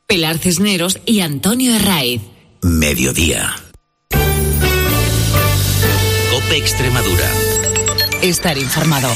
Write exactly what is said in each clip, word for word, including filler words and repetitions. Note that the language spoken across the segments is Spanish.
Pilar Cisneros y Antonio Herraiz. Mediodía. COPE Extremadura. Estar informado.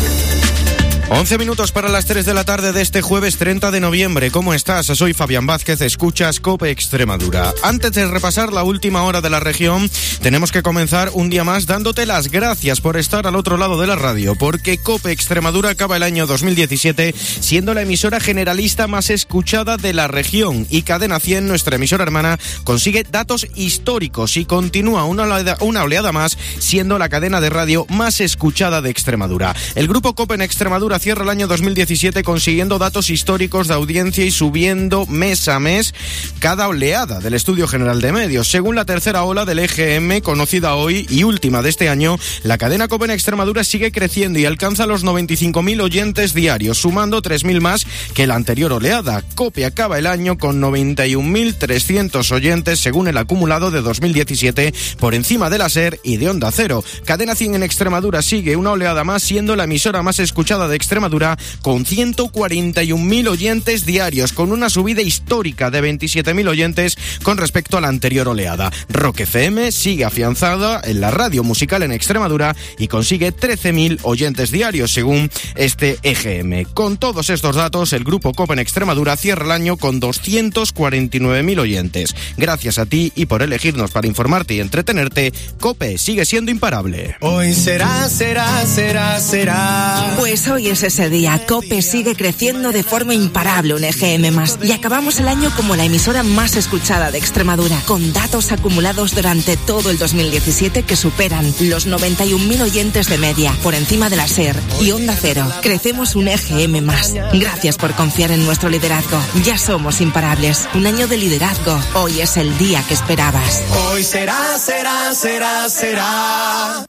once minutos para las tres de la tarde de este jueves treinta de noviembre. ¿Cómo estás? Soy Fabián Vázquez, escuchas COPE Extremadura. Antes de repasar la última hora de la región, tenemos que comenzar un día más dándote las gracias por estar al otro lado de la radio, porque COPE Extremadura acaba el año dos mil diecisiete siendo la emisora generalista más escuchada de la región, y Cadena cien, nuestra emisora hermana, consigue datos históricos y continúa una oleada, una oleada más siendo la cadena de radio más escuchada de Extremadura. El grupo COPE en Extremadura cierra el año dos mil diecisiete consiguiendo datos históricos de audiencia y subiendo mes a mes cada oleada del Estudio General de Medios. Según la tercera ola del E G M, conocida hoy y última de este año, la cadena COPE en Extremadura sigue creciendo y alcanza los noventa y cinco mil oyentes diarios, sumando tres mil más que la anterior oleada. COPE acaba el año con noventa y un mil trescientos oyentes según el acumulado de dos mil diecisiete, por encima de la SER y de Onda Cero. Cadena cien en Extremadura sigue una oleada más siendo la emisora más escuchada de Extremadura con ciento cuarenta y un mil oyentes diarios, con una subida histórica de veintisiete mil oyentes con respecto a la anterior oleada. Rock F M sigue afianzada en la radio musical en Extremadura y consigue trece mil oyentes diarios según este E G M. Con todos estos datos, el grupo COPE en Extremadura cierra el año con doscientos cuarenta y nueve mil oyentes. Gracias a ti y por elegirnos para informarte y entretenerte, COPE sigue siendo imparable. Hoy será, será, será, será. Pues hoy es ese día. COPE sigue creciendo de forma imparable, un E G M más. Y acabamos el año como la emisora más escuchada de Extremadura, con datos acumulados durante todo el dos mil diecisiete que superan los noventa y un mil oyentes de media, por encima de la SER y Onda Cero. Crecemos un E G M más. Gracias por confiar en nuestro liderazgo. Ya somos imparables. Un año de liderazgo. Hoy es el día que esperabas. Hoy será, será, será, será.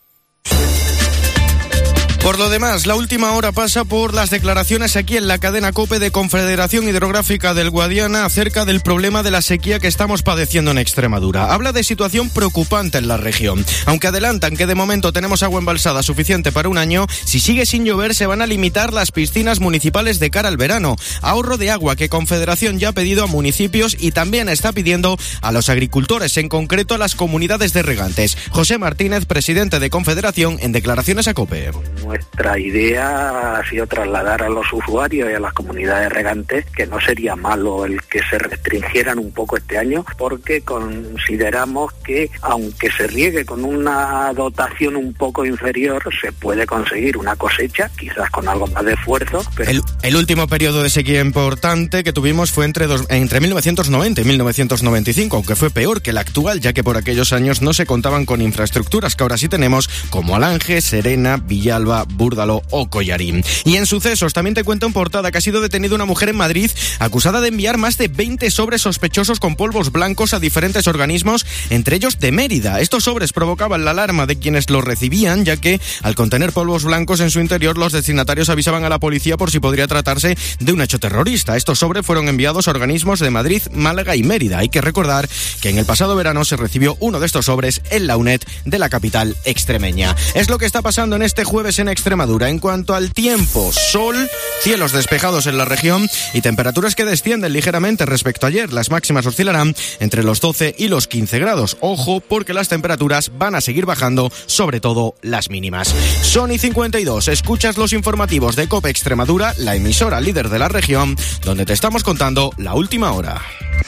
Por lo demás, la última hora pasa por las declaraciones aquí en la cadena COPE de Confederación Hidrográfica del Guadiana acerca del problema de la sequía que estamos padeciendo en Extremadura. Habla de situación preocupante en la región. Aunque adelantan que de momento tenemos agua embalsada suficiente para un año, si sigue sin llover se van a limitar las piscinas municipales de cara al verano. Ahorro de agua que Confederación ya ha pedido a municipios y también está pidiendo a los agricultores, en concreto a las comunidades de regantes. José Martínez, presidente de Confederación, en declaraciones a COPE. Nuestra idea ha sido trasladar a los usuarios y a las comunidades regantes que no sería malo el que se restringieran un poco este año, porque consideramos que aunque se riegue con una dotación un poco inferior, se puede conseguir una cosecha, quizás con algo más de esfuerzo. Pero... El, el último periodo de sequía importante que tuvimos fue entre, dos, entre mil novecientos noventa y mil novecientos noventa y cinco, aunque fue peor que el actual, ya que por aquellos años no se contaban con infraestructuras que ahora sí tenemos, como Alange, Serena, Villalba, Búrdalo o Collarín. Y en sucesos también te cuento en portada que ha sido detenida una mujer en Madrid acusada de enviar más de veinte sobres sospechosos con polvos blancos a diferentes organismos, entre ellos de Mérida. Estos sobres provocaban la alarma de quienes los recibían, ya que al contener polvos blancos en su interior, los destinatarios avisaban a la policía por si podría tratarse de un hecho terrorista. Estos sobres fueron enviados a organismos de Madrid, Málaga y Mérida. Hay que recordar que en el pasado verano se recibió uno de estos sobres en la UNED de la capital extremeña. Es lo que está pasando en este jueves en Extremadura. En cuanto al tiempo, sol, cielos despejados en la región y temperaturas que descienden ligeramente respecto a ayer. Las máximas oscilarán entre los doce y los quince grados. Ojo, porque las temperaturas van a seguir bajando, sobre todo las mínimas. Son y cincuenta y dos, escuchas los informativos de COPE Extremadura, la emisora líder de la región, donde te estamos contando la última hora.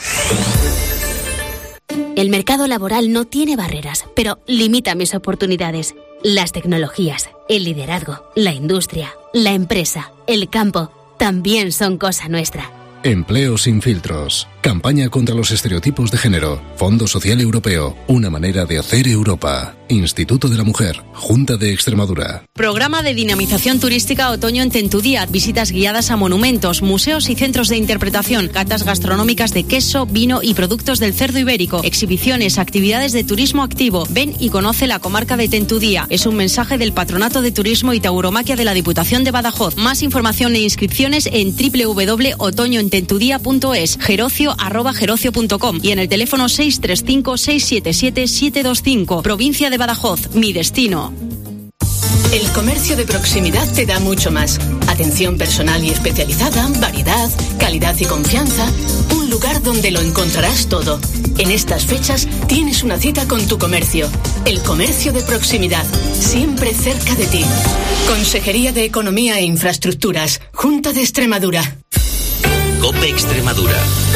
El mercado laboral no tiene barreras, pero limita mis oportunidades. Las tecnologías, el liderazgo, la industria, la empresa, el campo, también son cosa nuestra. Empleo sin filtros. Campaña contra los estereotipos de género. Fondo Social Europeo. Una manera de hacer Europa. Instituto de la Mujer. Junta de Extremadura. Programa de dinamización turística otoño en Tentudía. Visitas guiadas a monumentos, museos y centros de interpretación. Catas gastronómicas de queso, vino y productos del cerdo ibérico. Exhibiciones, actividades de turismo activo. Ven y conoce la comarca de Tentudía. Es un mensaje del Patronato de Turismo y Tauromaquia de la Diputación de Badajoz. Más información e inscripciones en doble u doble u doble u punto otoño en tentudía punto es, gerocio arroba gerocio punto com y en el teléfono seis tres cinco, seis siete siete, siete dos cinco. Provincia de Badajoz, mi destino. El comercio de proximidad te da mucho más. A Atención personal y especializada, variedad, calidad y confianza. Un lugar donde lo encontrarás todo. En estas fechas tienes una cita con tu comercio. El comercio de proximidad, siempre cerca de ti. Consejería de Economía e Infraestructuras, Junta de Extremadura. COPE Extremadura.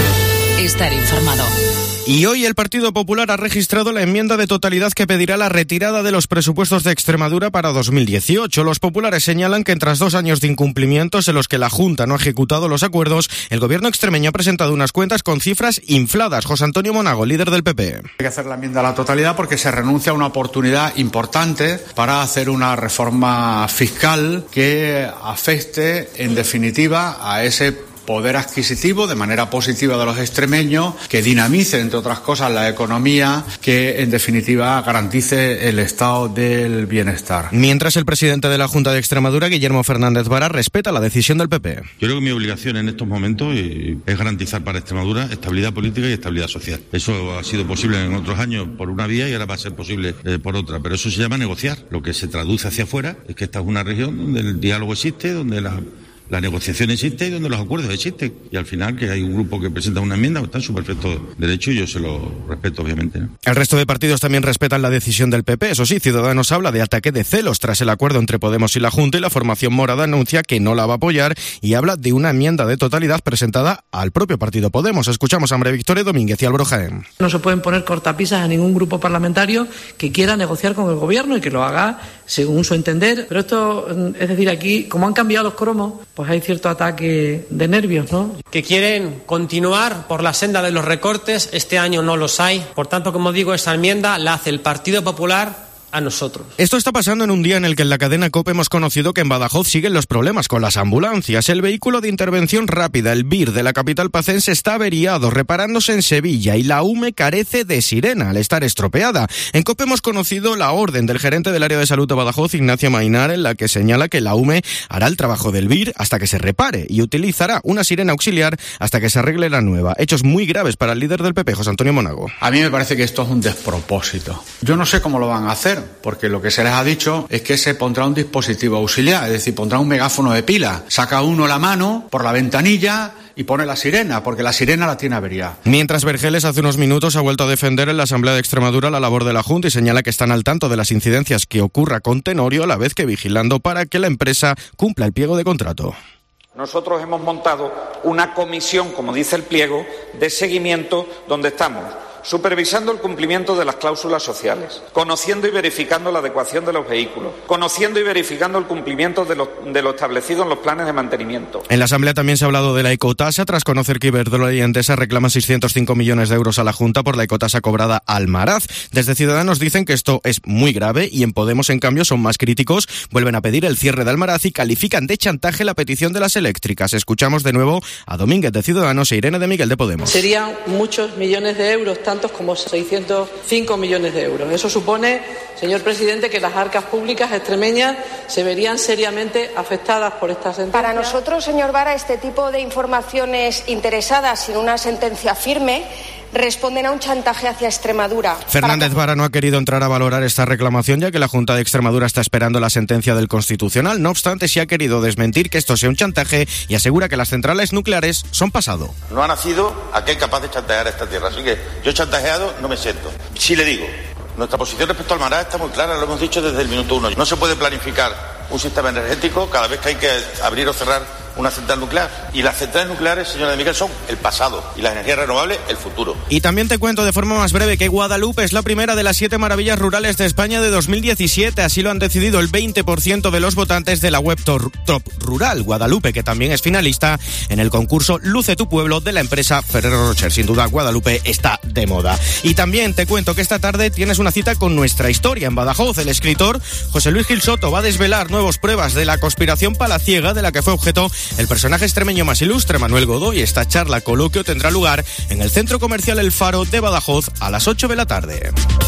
Estar informado. Y hoy el Partido Popular ha registrado la enmienda de totalidad que pedirá la retirada de los presupuestos de Extremadura para dos mil dieciocho. Los populares señalan que tras dos años de incumplimientos en los que la Junta no ha ejecutado los acuerdos, el gobierno extremeño ha presentado unas cuentas con cifras infladas. José Antonio Monago, líder del P P. Hay que hacer la enmienda a la totalidad porque se renuncia a una oportunidad importante para hacer una reforma fiscal que afecte, en definitiva, a ese poder adquisitivo de manera positiva de los extremeños, que dinamice, entre otras cosas, la economía, que en definitiva garantice el estado del bienestar. Mientras el presidente de la Junta de Extremadura, Guillermo Fernández Vara, respeta la decisión del P P. Yo creo que mi obligación en estos momentos es garantizar para Extremadura estabilidad política y estabilidad social. Eso ha sido posible en otros años por una vía y ahora va a ser posible eh, por otra, pero eso se llama negociar. Lo que se traduce hacia afuera es que esta es una región donde el diálogo existe, donde la La negociación existe y donde los acuerdos existen. Y al final que hay un grupo que presenta una enmienda, está en su perfecto derecho y yo se lo respeto, obviamente, ¿no? El resto de partidos también respetan la decisión del P P. Eso sí, Ciudadanos habla de ataque de celos tras el acuerdo entre Podemos y la Junta, y la formación morada anuncia que no la va a apoyar y habla de una enmienda de totalidad presentada al propio partido Podemos. Escuchamos a María Victoria Domínguez y Álvaro Jaén. No se pueden poner cortapisas a ningún grupo parlamentario que quiera negociar con el gobierno y que lo haga según su entender. Pero esto, es decir, aquí, como han cambiado los cromos, pues hay cierto ataque de nervios, ¿no? Que quieren continuar por la senda de los recortes, este año no los hay. Por tanto, como digo, esa enmienda la hace el Partido Popular a nosotros. Esto está pasando en un día en el que en la cadena COPE hemos conocido que en Badajoz siguen los problemas con las ambulancias. El vehículo de intervención rápida, el V I R de la capital pacense, está averiado, reparándose en Sevilla, y la U M E carece de sirena al estar estropeada. En COPE hemos conocido la orden del gerente del área de salud de Badajoz, Ignacio Mainar, en la que señala que la U M E hará el trabajo del V I R hasta que se repare y utilizará una sirena auxiliar hasta que se arregle la nueva. Hechos muy graves para el líder del P P, José Antonio Monago. A mí me parece que esto es un despropósito. Yo no sé cómo lo van a hacer, porque lo que se les ha dicho es que se pondrá un dispositivo auxiliar, es decir, pondrá un megáfono de pila. Saca uno la mano por la ventanilla y pone la sirena, porque la sirena la tiene averiada. Mientras Vergeles hace unos minutos ha vuelto a defender en la Asamblea de Extremadura la labor de la Junta y señala que están al tanto de las incidencias que ocurra con Tenorio, a la vez que vigilando para que la empresa cumpla el pliego de contrato. Nosotros hemos montado una comisión, como dice el pliego, de seguimiento donde estamos supervisando el cumplimiento de las cláusulas sociales, conociendo y verificando la adecuación de los vehículos, conociendo y verificando el cumplimiento de lo, de lo establecido en los planes de mantenimiento. En la Asamblea también se ha hablado de la ecotasa, tras conocer que Iberdrola y Endesa reclaman seiscientos cinco millones de euros a la Junta por la ecotasa cobrada al Maraz. Desde Ciudadanos dicen que esto es muy grave y en Podemos, en cambio, son más críticos. Vuelven a pedir el cierre de Almaraz y califican de chantaje la petición de las eléctricas. Escuchamos de nuevo a Domínguez de Ciudadanos e Irene de Miguel de Podemos. Serían muchos millones de euros, tantos como seiscientos cinco millones de euros. Eso supone, señor presidente, que las arcas públicas extremeñas se verían seriamente afectadas por esta sentencia. Para nosotros, señor Vara, este tipo de informaciones interesadas sin una sentencia firme responden a un chantaje hacia Extremadura. Fernández Para... Vara no ha querido entrar a valorar esta reclamación, ya que la Junta de Extremadura está esperando la sentencia del Constitucional. No obstante, sí ha querido desmentir que esto sea un chantaje y asegura que las centrales nucleares son pasado. No ha nacido aquel capaz de chantajear a esta tierra, así que yo chantajeado no me siento. Sí le digo, nuestra posición respecto al Maraz está muy clara, lo hemos dicho desde el minuto uno. No se puede planificar un sistema energético cada vez que hay que abrir o cerrar una central nuclear. Y las centrales nucleares, señora de Miguel, son el pasado y las energías renovables el futuro. Y también te cuento de forma más breve que Guadalupe es la primera de las siete maravillas rurales de España de dos mil diecisiete. Así lo han decidido el veinte por ciento de los votantes de la web Top Rural. Guadalupe, que también es finalista en el concurso Luce tu Pueblo de la empresa Ferrero Rocher. Sin duda, Guadalupe está de moda. Y también te cuento que esta tarde tienes una cita con nuestra historia en Badajoz. El escritor José Luis Gil Soto va a desvelar nuevas pruebas de la conspiración palaciega de la que fue objeto el personaje extremeño más ilustre, Manuel Godoy. Esta charla coloquio tendrá lugar en el Centro Comercial El Faro de Badajoz a las ocho de la tarde.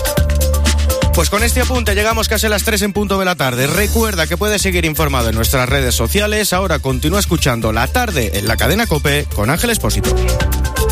Pues con este apunte llegamos casi a las tres en punto de la tarde. Recuerda que puedes seguir informado en nuestras redes sociales. Ahora continúa escuchando La Tarde en la cadena COPE con Ángel Expósito.